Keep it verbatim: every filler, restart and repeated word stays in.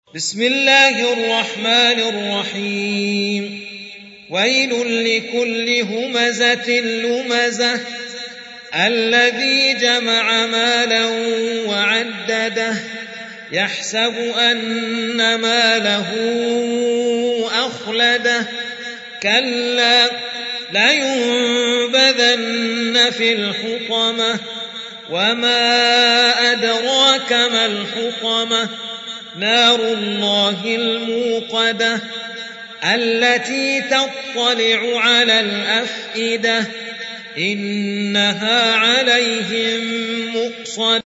بسم الله الرحمن الرحيم ويل لكل همزة لمزة الذي جمع مالا وعدده يحسب أن ماله أخلده كلا لينبذن في الحطمة وما أدراك ما الحطمة نار الله الموقدة التي تطلع على الأفئدة إنها عليهم مؤصدة